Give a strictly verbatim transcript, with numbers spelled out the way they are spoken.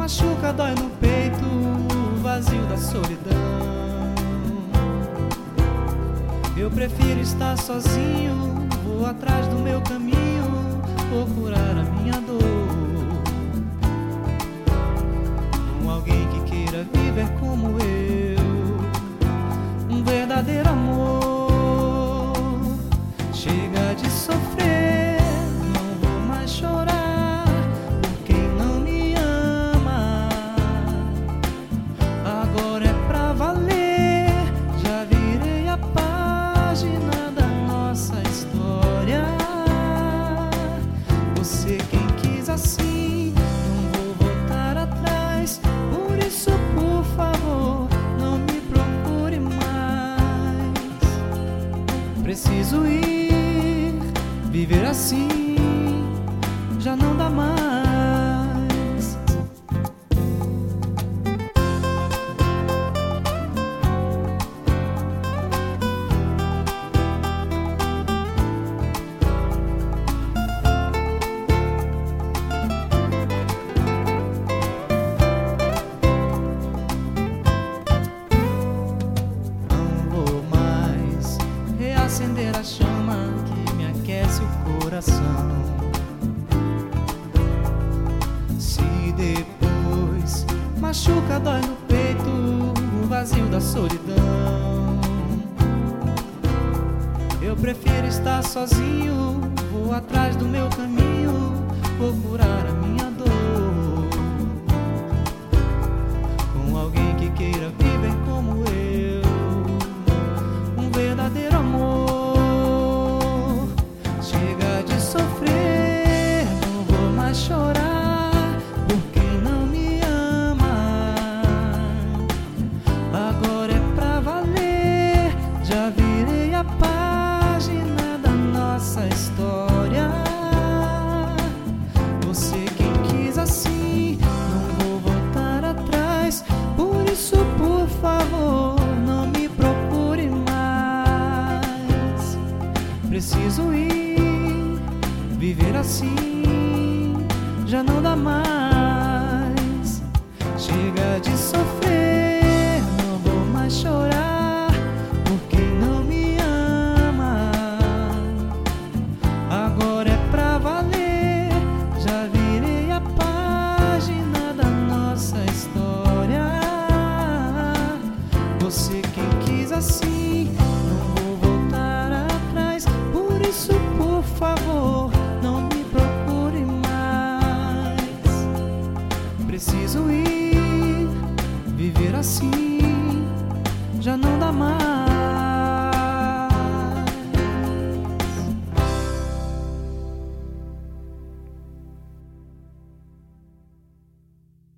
machuca, dói no peito, o vazio da solidão. Eu prefiro estar sozinho, vou atrás do meu caminho, vou curar a minha dor. Com alguém que queira viver como eu, um verdadeiro amor. Chega de sofrer, não vou mais chorar por quem não me ama. Agora é pra valer, já virei a página da nossa história. Você quem quis assim, não vou voltar atrás. Por isso, por favor, não me procure mais. Preciso ir, viver assim já não dá mais. Acender a chama que me aquece o coração. Se depois machuca, dói no peito, o vazio da solidão. Eu prefiro estar sozinho, vou atrás do meu caminho, vou curar a minha dor. Com alguém que queira viver como eu, um verdadeiro amor. Chorar por quem não me ama. Agora é pra valer, já virei a página da nossa história. Você quem quis assim, não vou voltar atrás. Por isso, por favor, não me procure mais. Preciso ir, viver assim já não dá mais.